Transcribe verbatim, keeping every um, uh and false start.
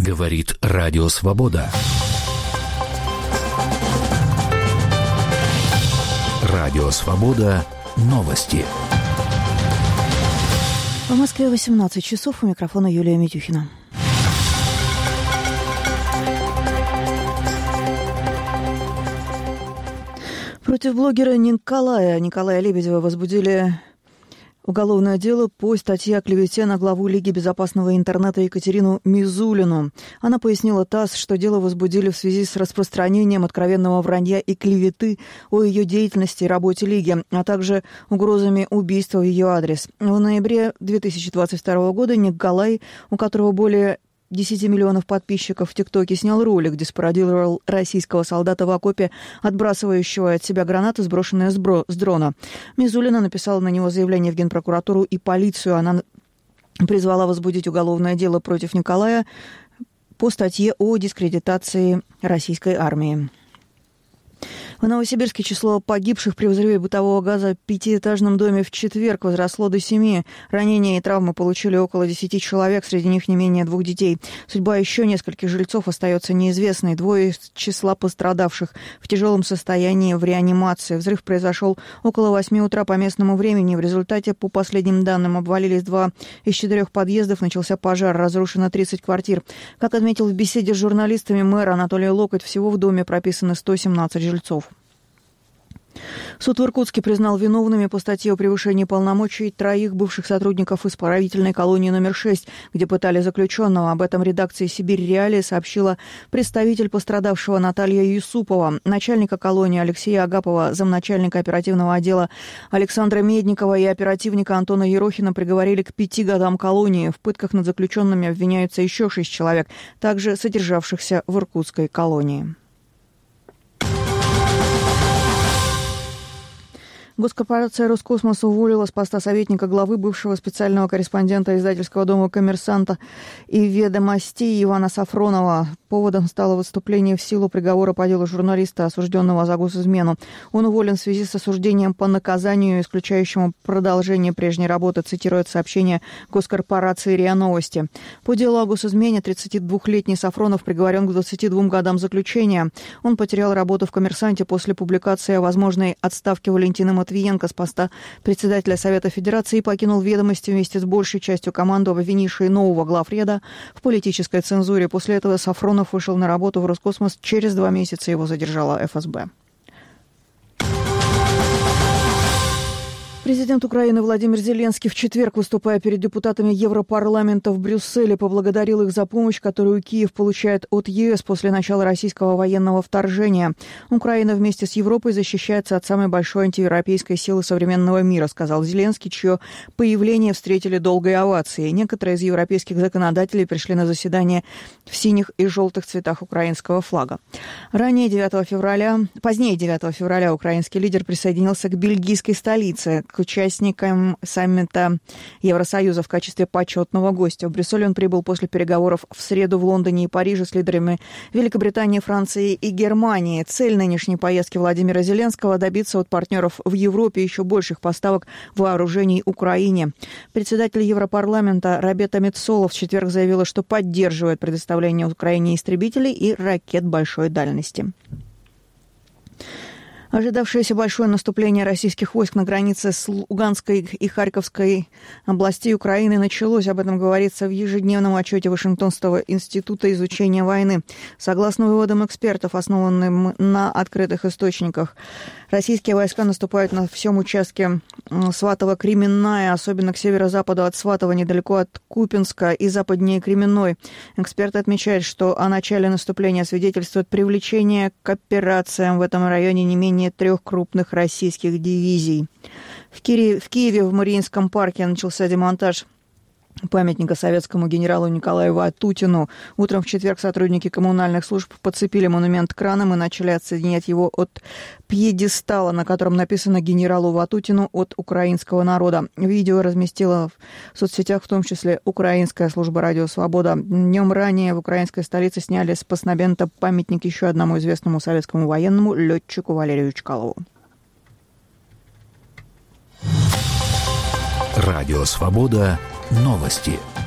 Говорит Радио Свобода. Радио Свобода. Новости. В Москве восемнадцать часов. У микрофона Юлия Митюхина. Против блогера Николая Николая Лебедева возбудили уголовное дело по статье о клевете на главу Лиги безопасного интернета Екатерину Мизулину. Она пояснила ТАСС, что дело возбудили в связи с распространением откровенного вранья и клеветы о ее деятельности и работе Лиги, а также угрозами убийства в ее адрес. В ноябре две тысячи двадцать второго года Николай, у которого более десять миллионов подписчиков в ТикТоке, снял ролик, где спародировал российского солдата в окопе, отбрасывающего от себя гранаты, сброшенные с, бро- с дрона. Мизулина написала на него заявление в Генпрокуратуру и полицию. Она призвала возбудить уголовное дело против Николая по статье о дискредитации российской армии. В Новосибирске число погибших при взрыве бытового газа в пятиэтажном доме в четверг возросло до семи. Ранения и травмы получили около десяти человек, среди них не менее двух детей. Судьба еще нескольких жильцов остается неизвестной. Двое из числа пострадавших в тяжелом состоянии в реанимации. Взрыв произошел около восьми утра по местному времени. В результате, по последним данным, обвалились два из четырех подъездов, начался пожар, разрушено тридцать квартир. Как отметил в беседе с журналистами мэр Анатолий Локоть, всего в доме прописано сто семнадцать жильцов. Суд в Иркутске признал виновными по статье о превышении полномочий троих бывших сотрудников исправительной колонии номер шесть, где пытали заключенного. Об этом редакции «Сибирь Реалии» сообщила представитель пострадавшего Наталья Юсупова. Начальника колонии Алексея Агапова, замначальника оперативного отдела Александра Медникова и оперативника Антона Ерохина приговорили к пяти годам колонии. В пытках над заключенными обвиняются еще шесть человек, также содержавшихся в иркутской колонии. Госкорпорация «Роскосмос» уволила с поста советника главы бывшего специального корреспондента издательского дома «Коммерсанта» и «Ведомостей» Ивана Сафронова. Поводом стало выступление в силу приговора по делу журналиста, осужденного за госизмену. Он уволен в связи с осуждением по наказанию, исключающему продолжение прежней работы, цитирует сообщение госкорпорации РИА Новости. По делу о госизмене тридцатидвухлетний Сафронов приговорен к двадцати двум годам заключения. Он потерял работу в «Коммерсанте» после публикации о возможной отставке Валентины Матвиенко с поста председателя Совета Федерации и покинул «Ведомости» вместе с большей частью команды, обвинившей нового главреда в политической цензуре. После этого Сафронов вышел на работу в Роскосмос. Через два месяца его задержала эф эс бэ. Президент Украины Владимир Зеленский в четверг, выступая перед депутатами Европарламента в Брюсселе, поблагодарил их за помощь, которую Киев получает от е эс после начала российского военного вторжения. Украина вместе с Европой защищается от самой большой антиевропейской силы современного мира, сказал Зеленский, чье появление встретили долгой овацией. Некоторые из европейских законодателей пришли на заседание в синих и желтых цветах украинского флага. Ранее девятого февраля, позднее девятого февраля украинский лидер присоединился к бельгийской столице, к участникам саммита Евросоюза в качестве почетного гостя. В Брюссель он прибыл после переговоров в среду в Лондоне и Париже с лидерами Великобритании, Франции и Германии. Цель нынешней поездки Владимира Зеленского – добиться от партнеров в Европе еще больших поставок вооружений Украине. Председатель Европарламента Роберта Мецола в четверг заявила, что поддерживает предоставление Украине истребителей и ракет большой дальности. Ожидавшееся большое наступление российских войск на границе с Луганской и Харьковской областей Украины началось. Об этом говорится в ежедневном отчете Вашингтонского института изучения войны. Согласно выводам экспертов, основанным на открытых источниках, российские войска наступают на всем участке Сватово-Кременная, особенно к северо-западу от Сватова, недалеко от Купинска и западнее Кременной. Эксперты отмечают, что о начале наступления свидетельствует привлечение к операциям в этом районе не менее трех крупных российских дивизий. В Киеве, в Киеве в Мариинском парке начался демонтаж памятника советскому генералу Николаю Ватутину. Утром в четверг сотрудники коммунальных служб подцепили монумент краном и начали отсоединять его от пьедестала, на котором написано «Генералу Ватутину от украинского народа». Видео разместила в соцсетях, в том числе украинская служба «Радио Свобода». Днем ранее в украинской столице сняли с постамента памятник еще одному известному советскому военному летчику Валерию Чкалову. Радио Свобода. Новости.